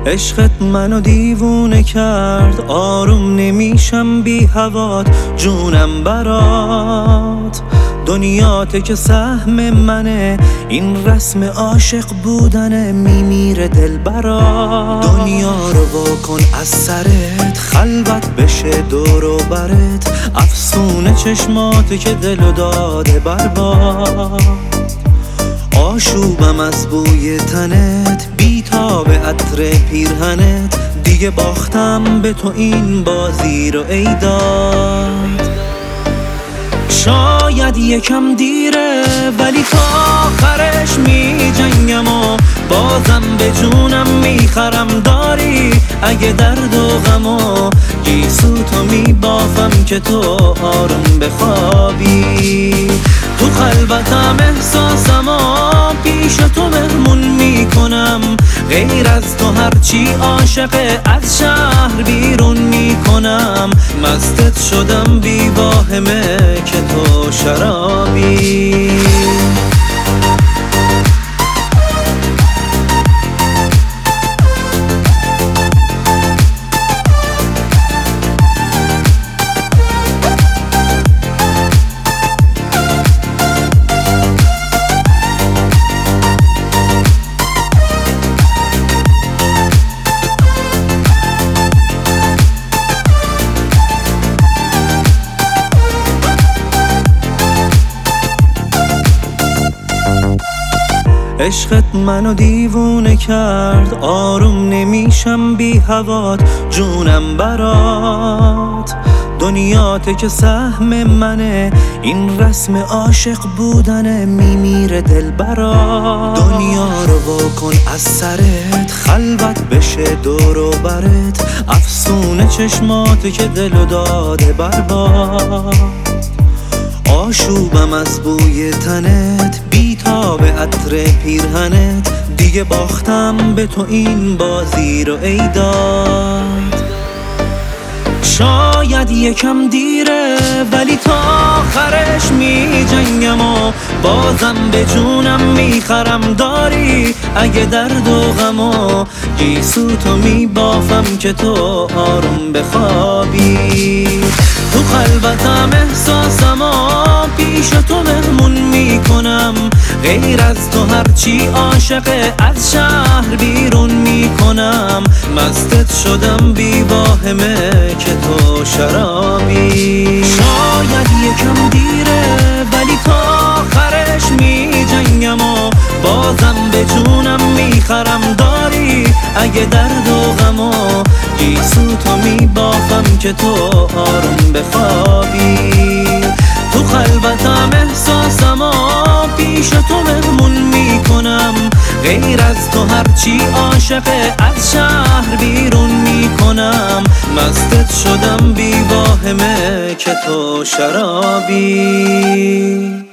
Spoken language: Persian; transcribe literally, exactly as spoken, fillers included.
عشقت منو دیوونه کرد، آروم نمیشم بی هوات، جونم برات. دنیاته که سهم منه، این رسم عاشق بودنه، میمیره دل برات. دنیا رو واکن از سرت، خلوت بشه دور و برت، افسونه چشماته که دلو داده برباد. آشوبم از بوی تنت، بیتاب عطر پیرهنت، دیگه باختم به تو این بازی رو ای داد. شاید یکم دیره ولی تا آخرش می جنگم و بازم به جونم میخرم داری. اگه درد و غم و گیسو تو می بافم که تو آروم بخوابی. تو خلوتم احساسم و پیش تو مهمون میکنم، غیر از تو هرچی عاشقه از شهر بیرون میکنم. مستت شدم بی واهمه که تو شرابی. عشقت منو دیوونه کرد، آروم نمیشم بی هوات، جونم برات. دنیاته که سهم منه، این رسم عاشق بودنه، میمیره دل برات. دنیا رو واکن از سرت، خلوت بشه دور و برت، افسونه چشماته که دلو داده برباد. آشوبم از بوی تنت، بیتاب عطر پیرهنت، دیگه باختم به تو این بازی رو ای داد. شاید یکم دیره ولی تا آخرش می جنگم و بازم به جونم میخرم داری. اگه درد و غم و گیسو تو می بافم که تو آروم بخوابی. تو خلوتم احساسم و پیش تو مهمون میکنم، غیر از تو هرچی عاشقه از شهر بیرون میکنم. مستت شدم بی واهمه که تو شرابی. شاید یکم دیره ولی تا آخرش می جنگم و بازم به جونم میخرم داری. اگه درد و غم و گیسو تو می بافم که تو آروم بخوابی. تو خلوتم احساسم و پیش تو مهمون میکنم، غیر از تو هرچی عاشقه از شهر بیرون میکنم. مستت شدم بی واهمه که تو شرابی.